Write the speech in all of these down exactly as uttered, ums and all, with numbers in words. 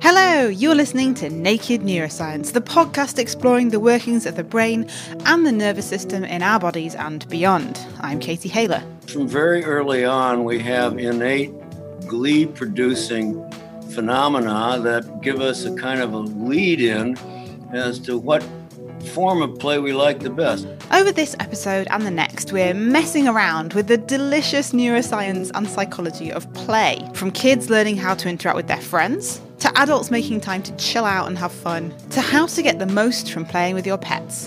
Hello, you're listening to Naked Neuroscience, the podcast exploring the workings of the brain and the nervous system in our bodies and beyond. I'm Katie Haler. From very early on, we have innate glee-producing phenomena that give us a kind of a lead-in as to what form of play we like the best. Over this episode and the next, we're messing around with the delicious neuroscience and psychology of play, from kids learning how to interact with their friends, to adults making time to chill out and have fun, to how to get the most from playing with your pets.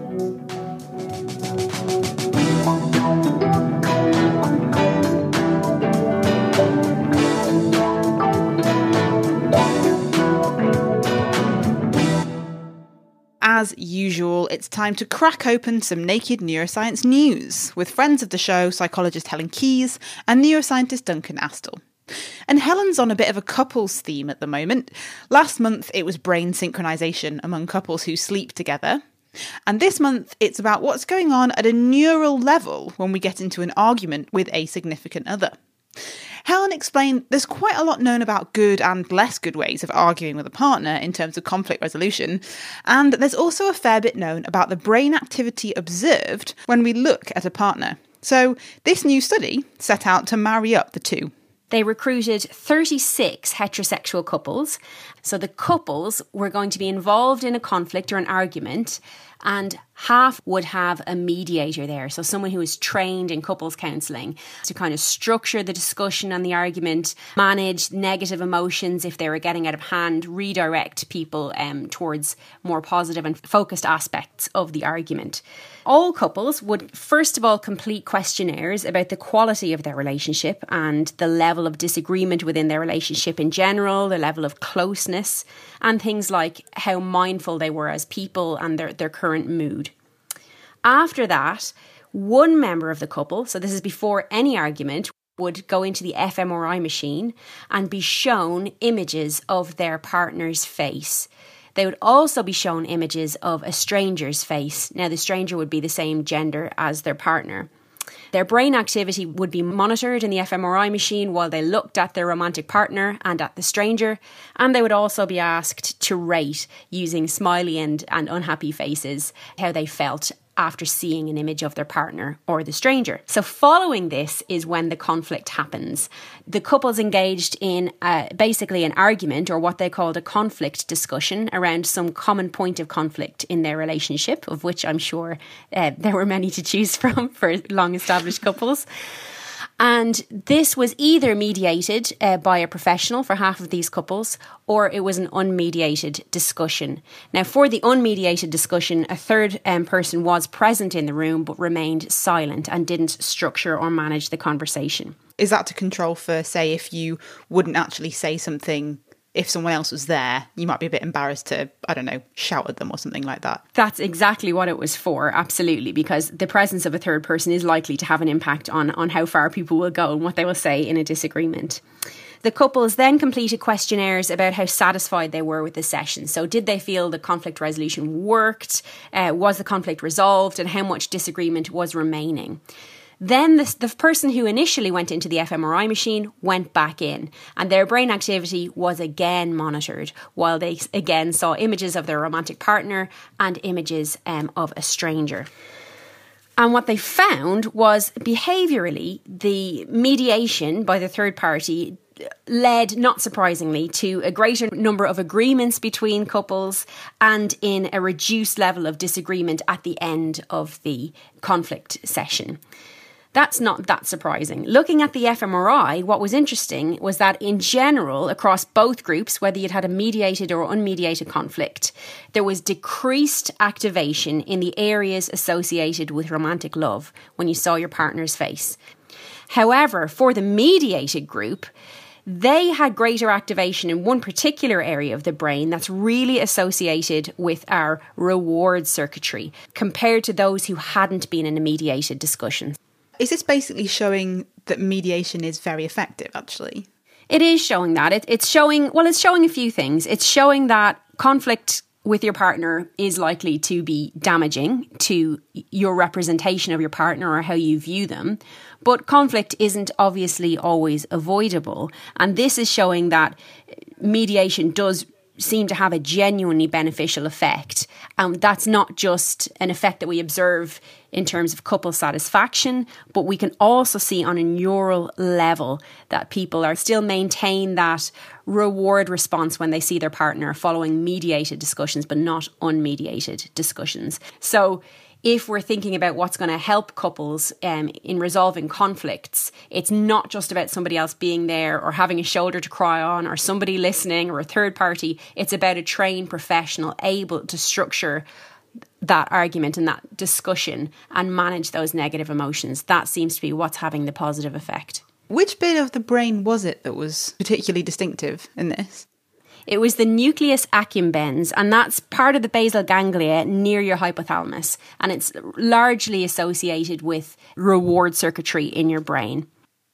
As usual, it's time to crack open some Naked Neuroscience news with friends of the show, psychologist Helen Keyes and neuroscientist Duncan Astle. And Helen's on a bit of a couples theme at the moment. Last month it was brain synchronization among couples who sleep together. And this month it's about what's going on at a neural level when we get into an argument with a significant other. Helen explained there's quite a lot known about good and less good ways of arguing with a partner in terms of conflict resolution, and there's also a fair bit known about the brain activity observed when we look at a partner. So this new study set out to marry up the two. They recruited thirty-six heterosexual couples. So the couples were going to be involved in a conflict or an argument, and half would have a mediator there. So someone who is trained in couples counselling to kind of structure the discussion and the argument, manage negative emotions if they were getting out of hand, redirect people um, towards more positive and focused aspects of the argument. All couples would first of all complete questionnaires about the quality of their relationship and the level of disagreement within their relationship in general, the level of closeness, and things like how mindful they were as people and their, their current mood. After that, one member of the couple, so this is before any argument, would go into the f M R I machine and be shown images of their partner's face. They would also be shown images of a stranger's face. Now, the stranger would be the same gender as their partner. Their brain activity would be monitored in the f M R I machine while they looked at their romantic partner and at the stranger, and they would also be asked to rate using smiley and, and unhappy faces how they felt after seeing an image of their partner or the stranger. So following this is when the conflict happens. The couples engaged in uh, basically an argument, or what they called a conflict discussion, around some common point of conflict in their relationship, of which I'm sure uh, there were many to choose from for long-established couples. And this was either mediated uh, by a professional for half of these couples, or it was an unmediated discussion. Now, for the unmediated discussion, a third um, person was present in the room but remained silent and didn't structure or manage the conversation. Is that to control for, say, if you wouldn't actually say something, if someone else was there, you might be a bit embarrassed to, I don't know, shout at them or something like that? That's exactly what it was for, absolutely, because the presence of a third person is likely to have an impact on, on how far people will go and what they will say in a disagreement. The couples then completed questionnaires about how satisfied they were with the session. So did they feel the conflict resolution worked? Uh, was the conflict resolved? And how much disagreement was remaining? Then the, the person who initially went into the f M R I machine went back in, and their brain activity was again monitored while they again saw images of their romantic partner and images um, of a stranger. And what they found was, behaviourally, the mediation by the third party led, not surprisingly, to a greater number of agreements between couples and in a reduced level of disagreement at the end of the conflict session. That's not that surprising. Looking at the f M R I, what was interesting was that in general, across both groups, whether you'd had a mediated or unmediated conflict, there was decreased activation in the areas associated with romantic love when you saw your partner's face. However, for the mediated group, they had greater activation in one particular area of the brain that's really associated with our reward circuitry compared to those who hadn't been in a mediated discussion. Is this basically showing that mediation is very effective, actually? It is showing that. It, it's showing, well, it's showing a few things. It's showing that conflict with your partner is likely to be damaging to your representation of your partner or how you view them. But conflict isn't obviously always avoidable. And this is showing that mediation does seem to have a genuinely beneficial effect. Um, that's not just an effect that we observe in terms of couple satisfaction, but we can also see on a neural level that people are still maintain that reward response when they see their partner following mediated discussions, but not unmediated discussions. So if we're thinking about what's going to help couples um, in resolving conflicts, it's not just about somebody else being there or having a shoulder to cry on or somebody listening or a third party. It's about a trained professional able to structure that argument and that discussion and manage those negative emotions. That seems to be what's having the positive effect. Which bit of the brain was it that was particularly distinctive in this? It was the nucleus accumbens, and that's part of the basal ganglia near your hypothalamus, and it's largely associated with reward circuitry in your brain.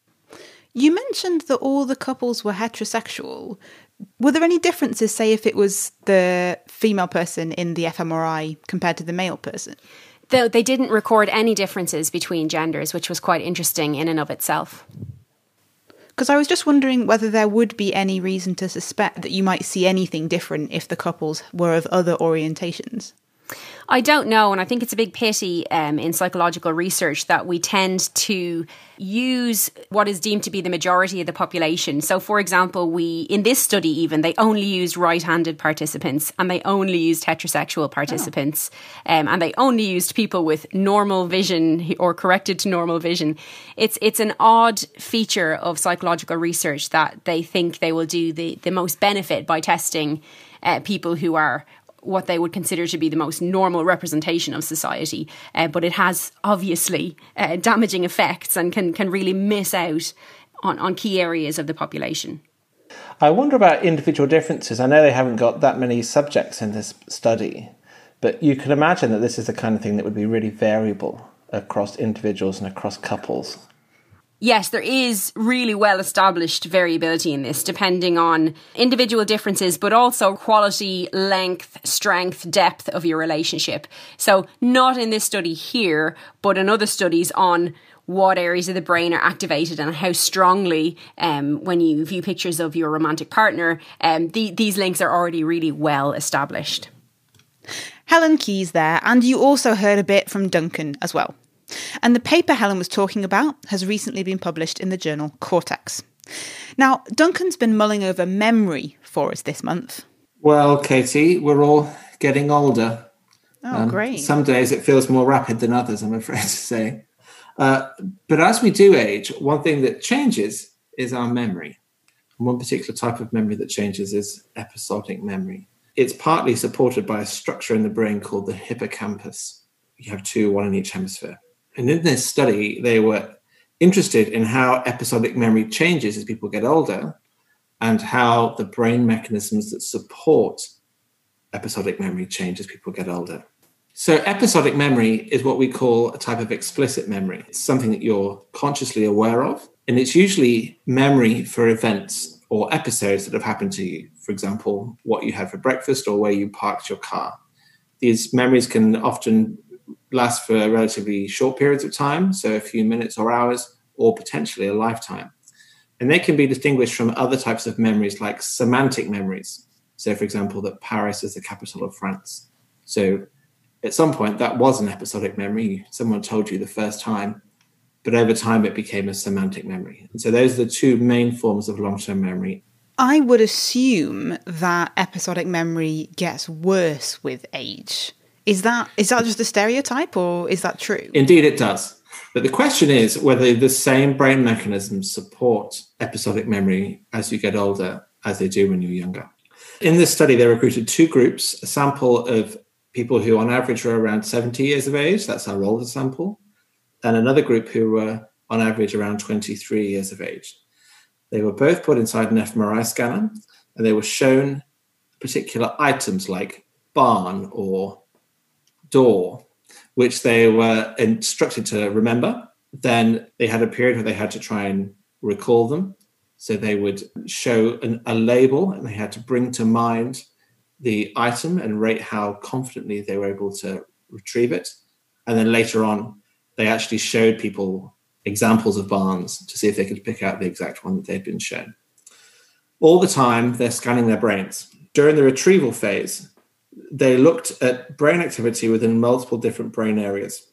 You mentioned that all the couples were heterosexual. Were there any differences, say, if it was the female person in the fMRI compared to the male person? Though they didn't record any differences between genders, which was quite interesting in and of itself. Because I was just wondering whether there would be any reason to suspect that you might see anything different if the couples were of other orientations. I don't know, and I think it's a big pity um, in psychological research that we tend to use what is deemed to be the majority of the population. So, for example, we in this study even, they only used right-handed participants and they only used heterosexual participants oh. um, and they only used people with normal vision or corrected to normal vision. It's it's an odd feature of psychological research that they think they will do the, the most benefit by testing uh, people who are what they would consider to be the most normal representation of society. Uh, but it has obviously uh, damaging effects and can, can really miss out on, on key areas of the population. I wonder about individual differences. I know they haven't got that many subjects in this study, but you can imagine that this is the kind of thing that would be really variable across individuals and across couples. Yes, there is really well-established variability in this, depending on individual differences, but also quality, length, strength, depth of your relationship. So not in this study here, but in other studies on what areas of the brain are activated and how strongly, um, when you view pictures of your romantic partner, um, the, these links are already really well established. Helen Keyes there, and you also heard a bit from Duncan as well. And the paper Helen was talking about has recently been published in the journal Cortex. Now, Duncan's been mulling over memory for us this month. Well, Katie, we're all getting older. Oh, um, great. Some days it feels more rapid than others, I'm afraid to say. Uh, but as we do age, one thing that changes is our memory. And one particular type of memory that changes is episodic memory. It's partly supported by a structure in the brain called the hippocampus. You have two, one in each hemisphere. And in this study, they were interested in how episodic memory changes as people get older and how the brain mechanisms that support episodic memory change as people get older. So episodic memory is what we call a type of explicit memory. It's something that you're consciously aware of, and it's usually memory for events or episodes that have happened to you. For example, what you had for breakfast or where you parked your car. These memories can often last for relatively short periods of time, so a few minutes or hours, or potentially a lifetime. And they can be distinguished from other types of memories like semantic memories. So, for example, that Paris is the capital of France. So at some point, that was an episodic memory. Someone told you the first time, but over time it became a semantic memory. And so those are the two main forms of long-term memory. I would assume that episodic memory gets worse with age. Is that is that just a stereotype, or is that true? Indeed, it does. But the question is whether the same brain mechanisms support episodic memory as you get older as they do when you're younger. In this study, they recruited two groups, a sample of people who on average were around seventy years of age, that's our older sample, and another group who were on average around twenty-three years of age. They were both put inside an fMRI scanner, and they were shown particular items like barn or door, which they were instructed to remember. Then they had a period where they had to try and recall them. So they would show an, a label, and they had to bring to mind the item and rate how confidently they were able to retrieve it. And then later on, they actually showed people examples of barns to see if they could pick out the exact one that they'd been shown. All the time, they're scanning their brains. During the retrieval phase, they looked at brain activity within multiple different brain areas.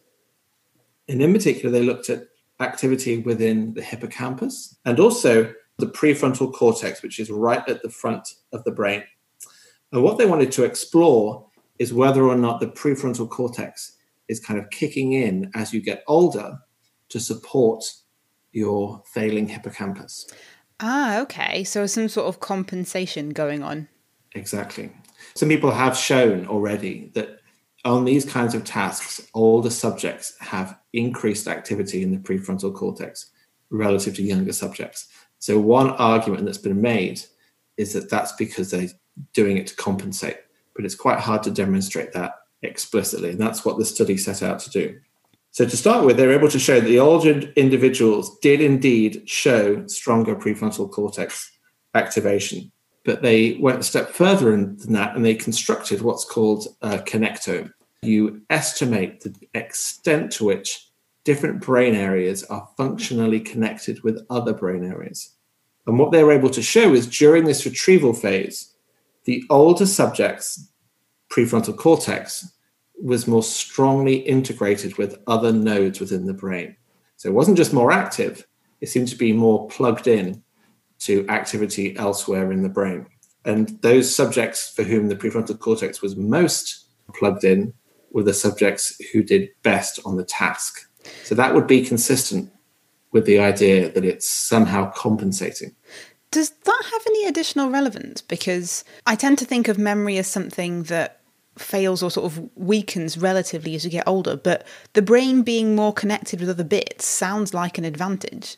And in particular, they looked at activity within the hippocampus and also the prefrontal cortex, which is right at the front of the brain. And what they wanted to explore is whether or not the prefrontal cortex is kind of kicking in as you get older to support your failing hippocampus. Ah, okay. So some sort of compensation going on. Exactly. Some people have shown already that on these kinds of tasks, older subjects have increased activity in the prefrontal cortex relative to younger subjects. So one argument that's been made is that that's because they're doing it to compensate, but it's quite hard to demonstrate that explicitly. And that's what the study set out to do. So to start with, they were able to show that the older individuals did indeed show stronger prefrontal cortex activation. But they went a step further than that, and they constructed what's called a connectome. You estimate the extent to which different brain areas are functionally connected with other brain areas. And what they were able to show is during this retrieval phase, the older subjects' prefrontal cortex was more strongly integrated with other nodes within the brain. So it wasn't just more active, it seemed to be more plugged in to activity elsewhere in the brain. And those subjects for whom the prefrontal cortex was most plugged in were the subjects who did best on the task. So that would be consistent with the idea that it's somehow compensating. Does that have any additional relevance? Because I tend to think of memory as something that fails or sort of weakens relatively as you get older, but the brain being more connected with other bits sounds like an advantage.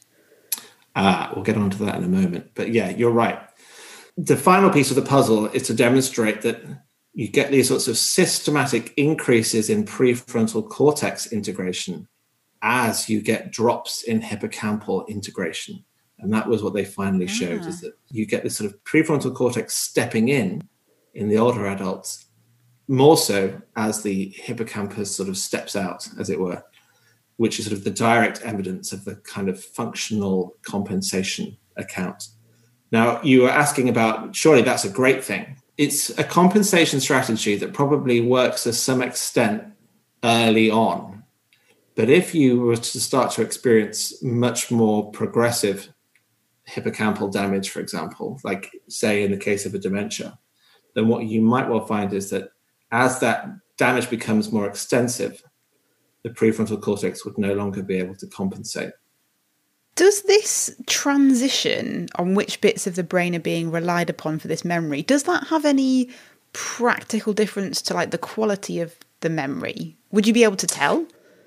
Ah, we'll get on to that in a moment. But yeah, you're right. The final piece of the puzzle is to demonstrate that you get these sorts of systematic increases in prefrontal cortex integration as you get drops in hippocampal integration. And that was what they finally ah. showed, is that you get this sort of prefrontal cortex stepping in in the older adults, more so as the hippocampus sort of steps out, as it were, which is sort of the direct evidence of the kind of functional compensation account. Now, you were asking about, surely that's a great thing. It's a compensation strategy that probably works to some extent early on. But if you were to start to experience much more progressive hippocampal damage, for example, like say in the case of a dementia, then what you might well find is that as that damage becomes more extensive, the prefrontal cortex would no longer be able to compensate. Does this transition on which bits of the brain are being relied upon for this memory, does that have any practical difference to like the quality of the memory? Would you be able to tell?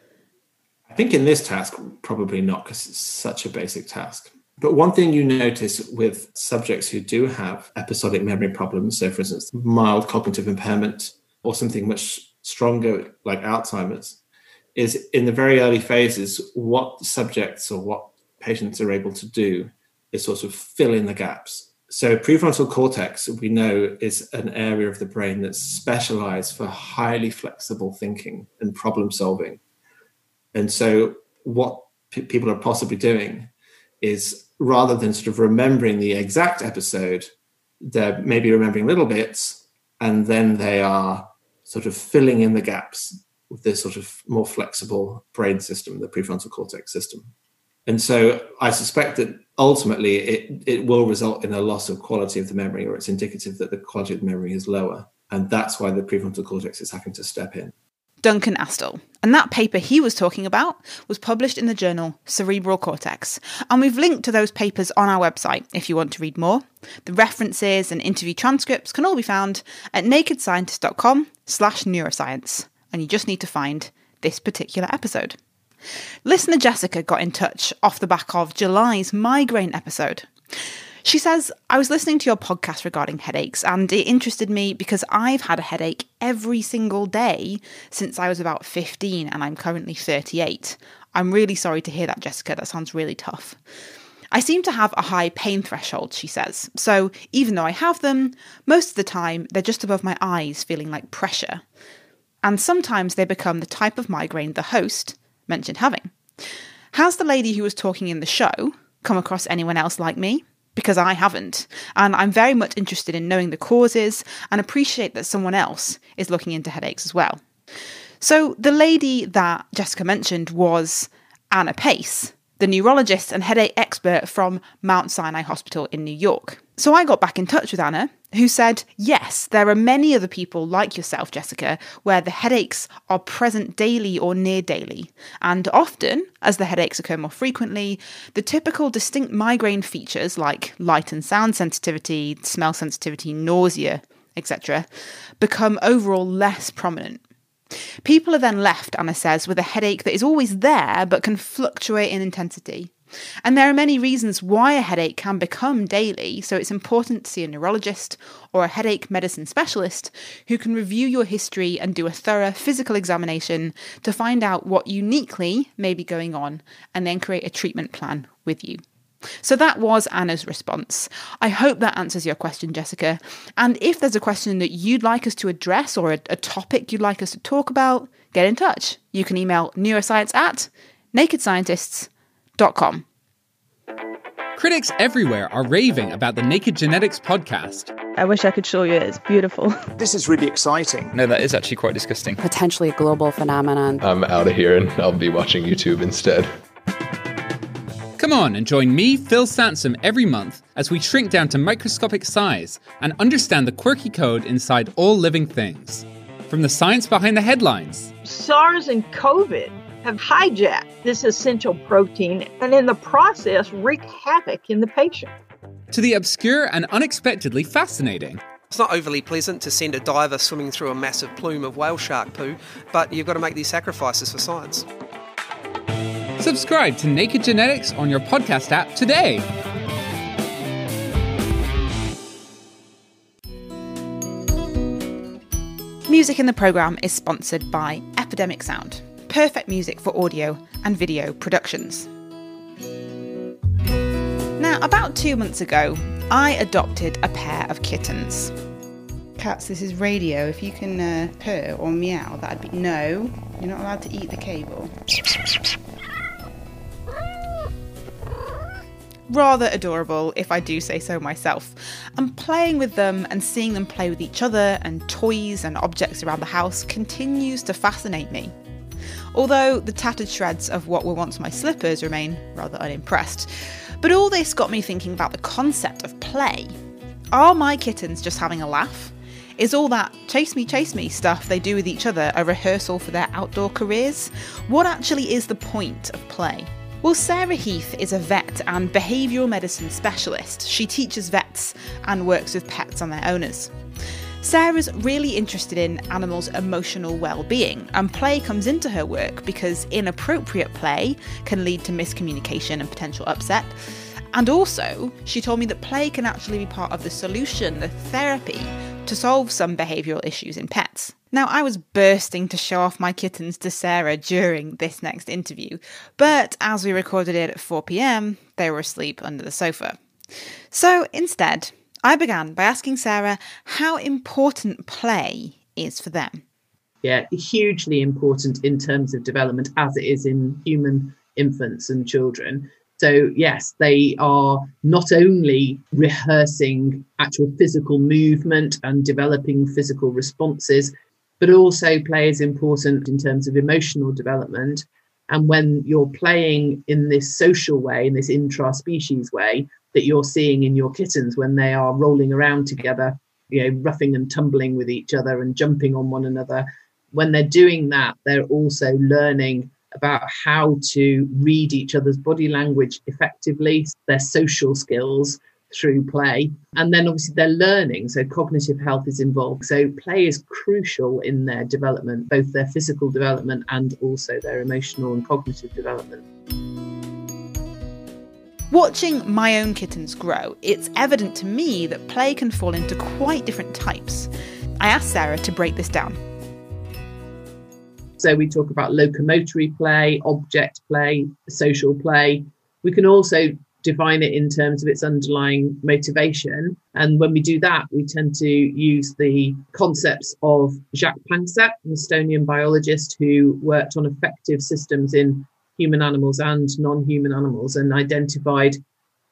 I think in this task, probably not, because it's such a basic task. But one thing you notice with subjects who do have episodic memory problems, so for instance, mild cognitive impairment or something much stronger like Alzheimer's, is in the very early phases, what subjects or what patients are able to do is sort of fill in the gaps. So prefrontal cortex, we know, is an area of the brain that's specialized for highly flexible thinking and problem solving. And so what p- people are possibly doing is, rather than sort of remembering the exact episode, they're maybe remembering little bits, and then they are sort of filling in the gaps with this sort of more flexible brain system, the prefrontal cortex system. And so I suspect that ultimately it, it will result in a loss of quality of the memory, or it's indicative that the quality of the memory is lower. And that's why the prefrontal cortex is having to step in. Duncan Astle. And that paper he was talking about was published in the journal Cerebral Cortex. And we've linked to those papers on our website if you want to read more. The references and interview transcripts can all be found at nakedscientist.com slash neuroscience. And you just need to find this particular episode. Listener Jessica got in touch off the back of July's migraine episode. She says, I was listening to your podcast regarding headaches, and it interested me because I've had a headache every single day since I was about fifteen, and I'm currently thirty-eight. I'm really sorry to hear that, Jessica. That sounds really tough. I seem to have a high pain threshold, she says. So even though I have them, most of the time they're just above my eyes, feeling like pressure. And sometimes they become the type of migraine the host mentioned having. Has the lady who was talking in the show come across anyone else like me? because I haven't, and I'm very much interested in knowing the causes and appreciate that someone else is looking into headaches as well. So the lady that Jessica mentioned was Anna Pace, the neurologist and headache expert from Mount Sinai Hospital in New York. So I got back in touch with Anna, who said, yes, there are many other people like yourself, Jessica, where the headaches are present daily or near daily. And often, as the headaches occur more frequently, the typical distinct migraine features like light and sound sensitivity, smell sensitivity, nausea, et cetera, become overall less prominent. People are then left, Anna says, with a headache that is always there but can fluctuate in intensity. And there are many reasons why a headache can become daily, so it's important to see a neurologist or a headache medicine specialist who can review your history and do a thorough physical examination to find out what uniquely may be going on and then create a treatment plan with you. So that was Anna's response. I hope that answers your question, Jessica. And if there's a question that you'd like us to address or a, a topic you'd like us to talk about, get in touch. You can email neuroscience at naked scientists dot com. Critics everywhere are raving about the Naked Genetics podcast. I wish I could show you it. It's beautiful. This is really exciting. No, that is actually quite disgusting. Potentially a global phenomenon. I'm out of here and I'll be watching YouTube instead. Come on and join me, Phil Sansom, every month as we shrink down to microscopic size and understand the quirky code inside all living things. From the science behind the headlines. SARS and COVID have hijacked this essential protein and in the process wreak havoc in the patient. To the obscure and unexpectedly fascinating. It's not overly pleasant to send a diver swimming through a massive plume of whale shark poo, but you've got to make these sacrifices for science. Subscribe to Naked Genetics on your podcast app today. Music in the programme is sponsored by Epidemic Sound. Perfect music for audio and video productions. Now, about two months ago, I adopted a pair of kittens. Cats, this is radio. If you can uh, purr or meow, that'd be... No, you're not allowed to eat the cable. Rather adorable, if I do say so myself. And playing with them and seeing them play with each other and toys and objects around the house continues to fascinate me. Although the tattered shreds of what were once my slippers remain rather unimpressed. But all this got me thinking about the concept of play. Are my kittens just having a laugh? Is all that chase me, chase me stuff they do with each other a rehearsal for their outdoor careers? What actually is the point of play? Well, Sarah Heath is a vet and behavioural medicine specialist. She teaches vets and works with pets and their owners. Sarah's really interested in animals' emotional well-being, and play comes into her work because inappropriate play can lead to miscommunication and potential upset. And also, she told me that play can actually be part of the solution, the therapy, to solve some behavioural issues in pets. Now, I was bursting to show off my kittens to Sarah during this next interview, but as we recorded it at four p.m, they were asleep under the sofa. So instead, I began by asking Sarah how important play is for them. Yeah, hugely important in terms of development as it is in human infants and children. So yes, they are not only rehearsing actual physical movement and developing physical responses, but also play is important in terms of emotional development. And when you're playing in this social way, in this intra-species way, that you're seeing in your kittens when they are rolling around together, you know, roughing and tumbling with each other and jumping on one another. When they're doing that, they're also learning about how to read each other's body language effectively, their social skills through play. And then obviously they're learning, so cognitive health is involved. So play is crucial in their development, both their physical development and also their emotional and cognitive development. Watching my own kittens grow, it's evident to me that play can fall into quite different types. I asked Sarah to break this down. So we talk about locomotory play, object play, social play. We can also define it in terms of its underlying motivation. And when we do that, we tend to use the concepts of Jacques Panksepp, an Estonian biologist who worked on affective systems in human animals and non-human animals and identified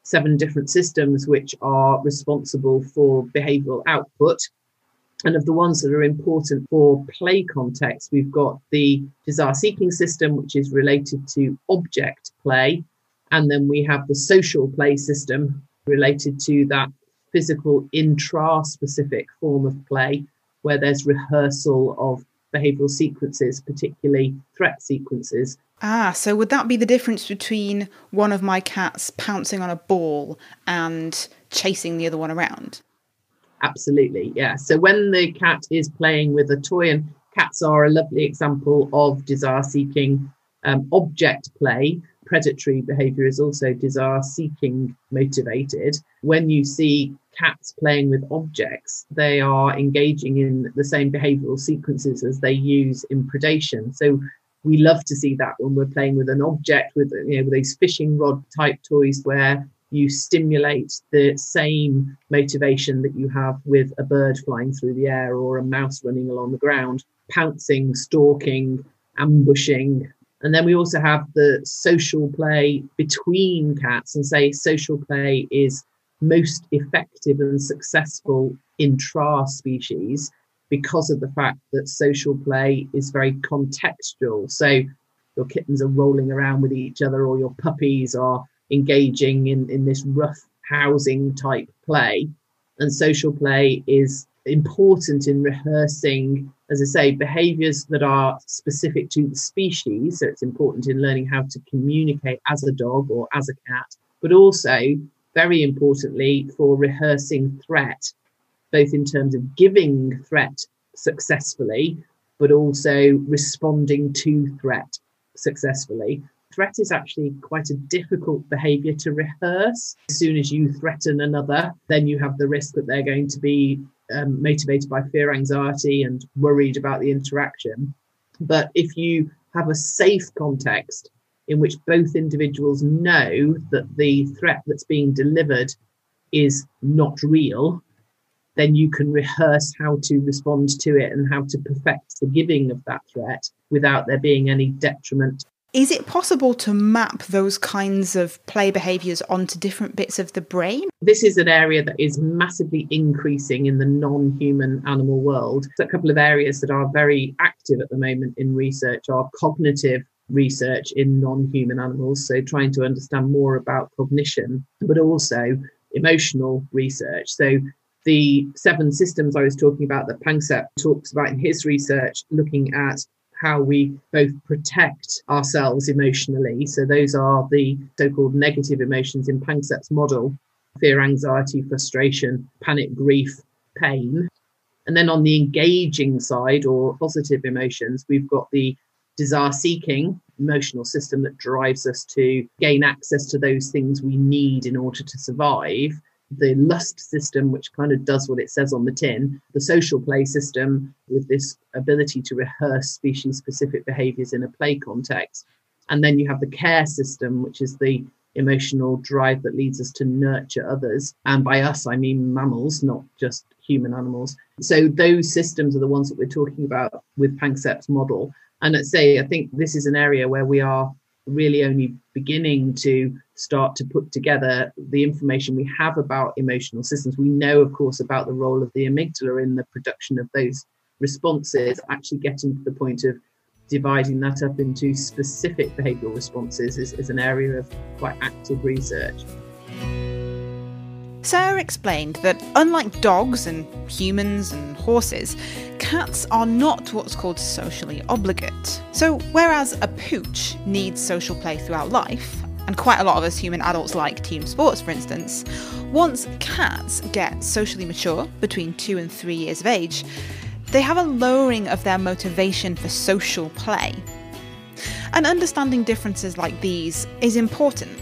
seven different systems which are responsible for behavioural output. And of the ones that are important for play context, we've got the desire-seeking system, which is related to object play. And then we have the social play system related to that physical intra-specific form of play, where there's rehearsal of behavioural sequences, particularly threat sequences. Ah, so would that be the difference between one of my cats pouncing on a ball and chasing the other one around? Absolutely, yeah. So when the cat is playing with a toy, and cats are a lovely example of desire-seeking um, object play. Predatory behaviour is also desire-seeking motivated. When you see cats playing with objects, they are engaging in the same behavioural sequences as they use in predation. So we love to see that when we're playing with an object, with, you know, with these fishing rod type toys, where you stimulate the same motivation that you have with a bird flying through the air or a mouse running along the ground, pouncing, stalking, ambushing. And then we also have the social play between cats, and say social play is most effective and successful intra-species because of the fact that social play is very contextual. So your kittens are rolling around with each other, or your puppies are engaging in, in this rough housing type play. And social play is important in rehearsing, as I say, behaviours that are specific to the species. So it's important in learning how to communicate as a dog or as a cat, but also, very importantly, for rehearsing threat, both in terms of giving threat successfully, but also responding to threat successfully. Threat is actually quite a difficult behaviour to rehearse. As soon as you threaten another, then you have the risk that they're going to be um, motivated by fear, anxiety, and worried about the interaction. But if you have a safe context in which both individuals know that the threat that's being delivered is not real, then you can rehearse how to respond to it and how to perfect the giving of that threat without there being any detriment. Is it possible to map those kinds of play behaviours onto different bits of the brain? This is an area that is massively increasing in the non-human animal world. So a couple of areas that are very active at the moment in research are cognitive research in non-human animals, so trying to understand more about cognition, but also emotional research. So the seven systems I was talking about that Panksepp talks about in his research, looking at how we both protect ourselves emotionally. So those are the so-called negative emotions in Panksepp's model: fear, anxiety, frustration, panic, grief, pain. And then on the engaging side, or positive emotions, we've got the desire-seeking emotional system that drives us to gain access to those things we need in order to survive. The lust system, which kind of does what it says on the tin, the social play system with this ability to rehearse species-specific behaviours in a play context. And then you have the care system, which is the emotional drive that leads us to nurture others. And by us, I mean mammals, not just human animals. So those systems are the ones that we're talking about with Panksepp's model. And let's say, I think this is an area where we are really only beginning to start to put together the information we have about emotional systems. We know, of course, about the role of the amygdala in the production of those responses. Actually getting to the point of dividing that up into specific behavioural responses is, is an area of quite active research. Sarah explained that unlike dogs and humans and horses, cats are not what's called socially obligate. So whereas a pooch needs social play throughout life, and quite a lot of us human adults like team sports, for instance, once cats get socially mature, between two and three years of age, they have a lowering of their motivation for social play. And understanding differences like these is important.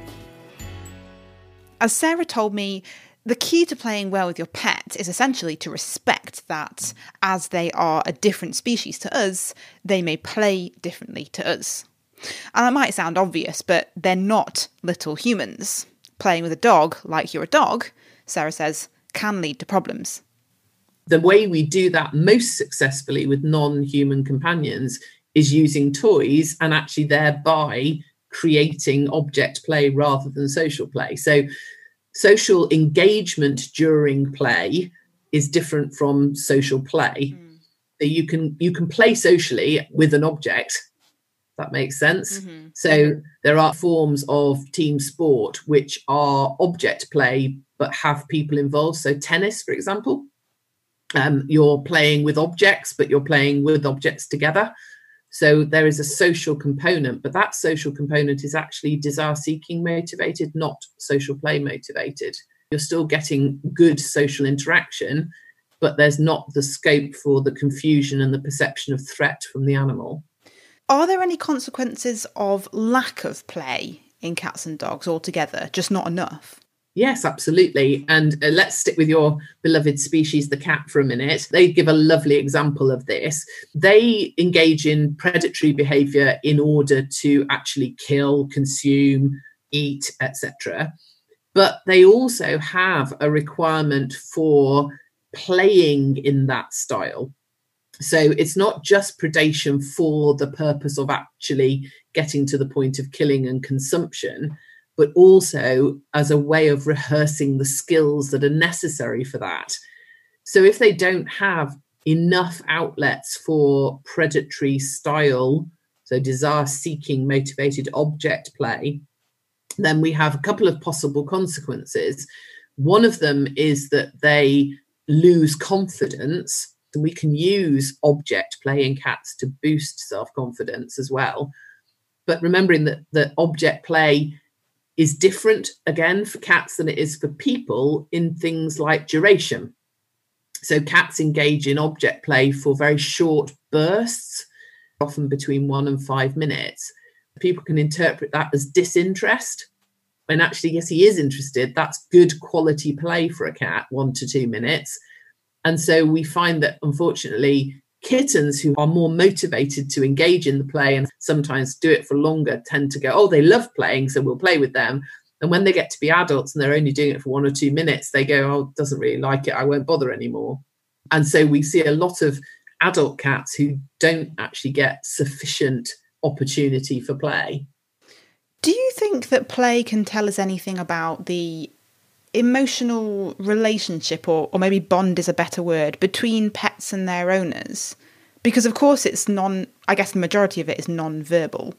As Sarah told me, the key to playing well with your pet is essentially to respect that, as they are a different species to us, they may play differently to us. And that might sound obvious, but they're not little humans. Playing with a dog like you're a dog, Sarah says, can lead to problems. The way we do that most successfully with non-human companions is using toys and actually thereby creating object play rather than social play. So social engagement during play is different from social play. Mm. So you can you can play socially with an object. That makes sense. Mm-hmm. So there are forms of team sport which are object play but have people involved. So tennis, for example, um, you're playing with objects, but you're playing with objects together. So there is a social component, but that social component is actually desire-seeking motivated, not social play motivated. You're still getting good social interaction, but there's not the scope for the confusion and the perception of threat from the animal. Are there any consequences of lack of play in cats and dogs altogether, just not enough? Yes, absolutely. And uh, let's stick with your beloved species, the cat, for a minute. They give a lovely example of this. They engage in predatory behaviour in order to actually kill, consume, eat, et cetera. But they also have a requirement for playing in that style. So it's not just predation for the purpose of actually getting to the point of killing and consumption, but also as a way of rehearsing the skills that are necessary for that. So if they don't have enough outlets for predatory style, so desire-seeking motivated object play, then we have a couple of possible consequences. One of them is that they lose confidence. And we can use object play in cats to boost self-confidence as well. But remembering that, that object play is different, again, for cats than it is for people in things like duration. So cats engage in object play for very short bursts, often between one and five minutes. People can interpret that as disinterest. And actually, yes, he is interested. That's good quality play for a cat, one to two minutes. And so we find that, unfortunately, kittens who are more motivated to engage in the play and sometimes do it for longer tend to go, oh, they love playing, so we'll play with them. And when they get to be adults and they're only doing it for one or two minutes, they go, oh, doesn't really like it, I won't bother anymore. And so we see a lot of adult cats who don't actually get sufficient opportunity for play. Do you think that play can tell us anything about the emotional relationship, or, or maybe bond is a better word, between pets and their owners? Because of course it's non, I guess the majority of it is non-verbal.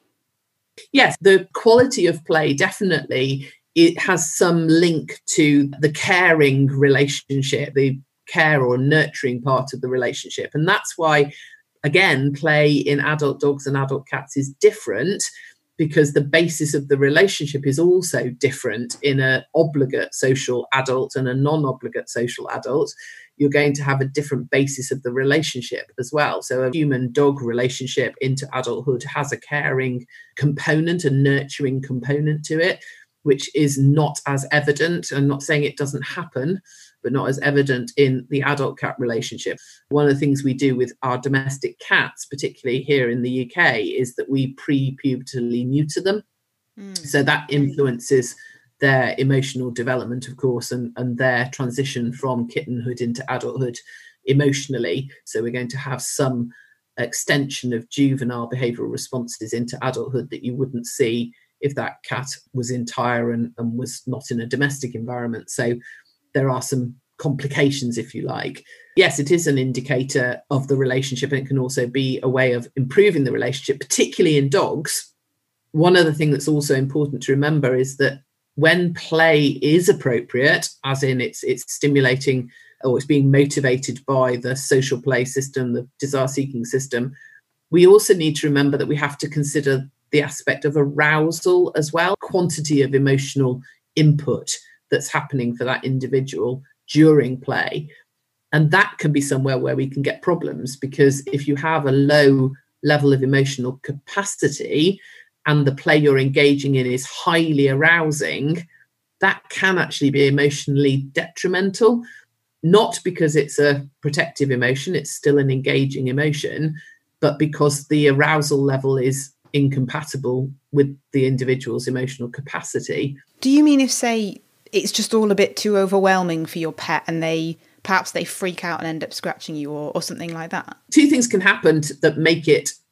Yes, the quality of play definitely, it has some link to the caring relationship, the care or nurturing part of the relationship. And that's why, again, play in adult dogs and adult cats is different, because the basis of the relationship is also different in an obligate social adult and a non-obligate social adult. You're going to have a different basis of the relationship as well. So a human-dog relationship into adulthood has a caring component, a nurturing component to it, which is not as evident. I'm not saying it doesn't happen, but not as evident in the adult cat relationship. One of the things we do with our domestic cats, particularly here in the U K, is that we pre-pubertally neuter them. Mm. So that influences their emotional development, of course, and, and their transition from kittenhood into adulthood emotionally. So we're going to have some extension of juvenile behavioural responses into adulthood that you wouldn't see if that cat was entire and, and was not in a domestic environment. So there are some complications, if you like. Yes, it is an indicator of the relationship, and it can also be a way of improving the relationship, particularly in dogs. One other thing that's also important to remember is that when play is appropriate, as in it's it's stimulating or it's being motivated by the social play system, the desire-seeking system, we also need to remember that we have to consider the aspect of arousal as well, quantity of emotional input that's happening for that individual during play. And that can be somewhere where we can get problems, because if you have a low level of emotional capacity and the play you're engaging in is highly arousing, that can actually be emotionally detrimental, not because it's a protective emotion, it's still an engaging emotion, but because the arousal level is incompatible with the individual's emotional capacity. Do you mean if, say, it's just all a bit too overwhelming for your pet and they perhaps they freak out and end up scratching you, or, or something like that? Two things can happen that make it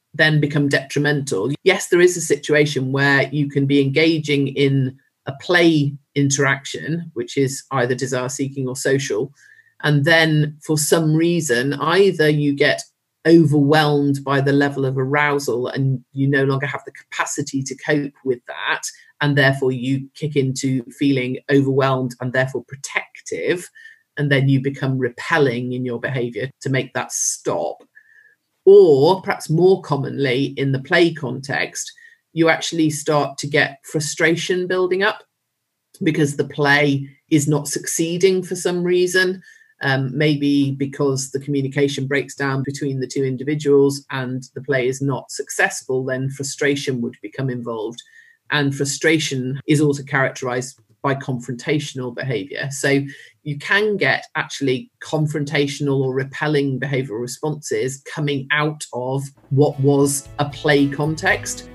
then become detrimental. Yes, there is a situation where you can be engaging in a play interaction, which is either desire seeking or social, and then for some reason, either you get overwhelmed by the level of arousal and you no longer have the capacity to cope with that, and therefore you kick into feeling overwhelmed and therefore protective, and then you become repelling in your behavior to make that stop. Or perhaps more commonly in the play context, you actually start to get frustration building up because the play is not succeeding for some reason. Um, maybe because the communication breaks down between the two individuals and the play is not successful, then frustration would become involved. And frustration is also characterized by confrontational behavior. So you can get actually confrontational or repelling behavioral responses coming out of what was a play context.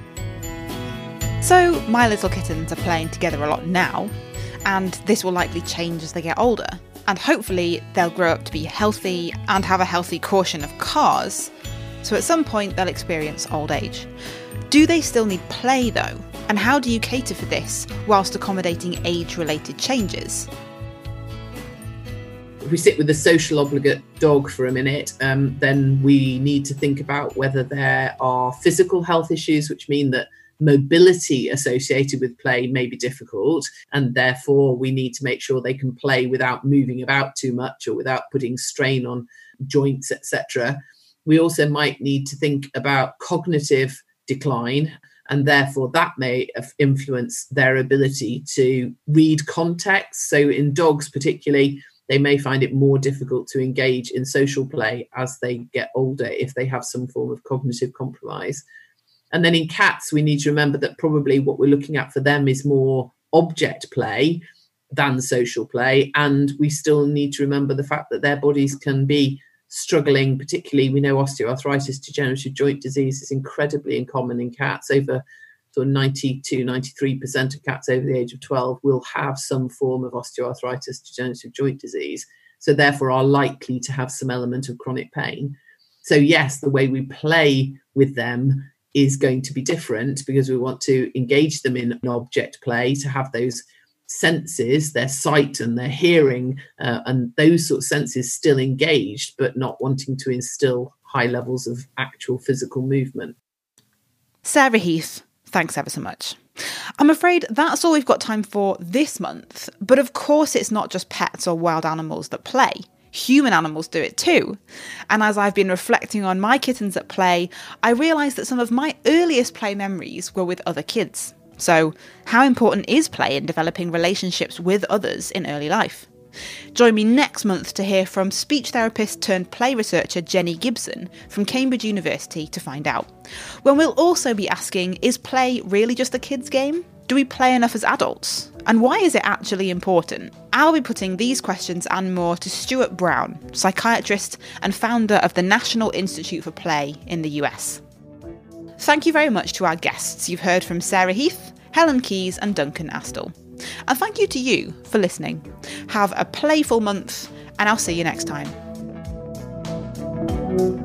So my little kittens are playing together a lot now, and this will likely change as they get older. And hopefully they'll grow up to be healthy and have a healthy caution of cars. So at some point they'll experience old age. Do they still need play though? And how do you cater for this whilst accommodating age-related changes? If we sit with the social obligate dog for a minute, um, then we need to think about whether there are physical health issues, which mean that mobility associated with play may be difficult, and therefore we need to make sure they can play without moving about too much or without putting strain on joints, et cetera. We also might need to think about cognitive decline, and therefore that may influence their ability to read context. So in dogs particularly, they may find it more difficult to engage in social play as they get older if they have some form of cognitive compromise. And then in cats, we need to remember that probably what we're looking at for them is more object play than social play. And we still need to remember the fact that their bodies can be struggling, particularly we know osteoarthritis, degenerative joint disease is incredibly common in cats. Over sort of ninety-two, ninety-three percent of cats over the age of twelve will have some form of osteoarthritis, degenerative joint disease. So therefore are likely to have some element of chronic pain. So yes, the way we play with them is going to be different because we want to engage them in an object play to have those senses, their sight and their hearing, uh, and those sort of senses still engaged, but not wanting to instill high levels of actual physical movement. Sarah Heath, thanks ever so much. I'm afraid that's all we've got time for this month, but of course it's not just pets or wild animals that play. Human animals do it too. And as I've been reflecting on my kittens at play, I realised that some of my earliest play memories were with other kids. So, how important is play in developing relationships with others in early life? Join me next month to hear from speech therapist turned play researcher Jenny Gibson from Cambridge University to find out. When we'll also be asking, is play really just a kid's game? Do we play enough as adults? And why is it actually important? I'll be putting these questions and more to Stuart Brown, psychiatrist and founder of the National Institute for Play in the U S. Thank you very much to our guests. You've heard from Sarah Heath, Helen Keyes and Duncan Astle. And thank you to you for listening. Have a playful month and I'll see you next time.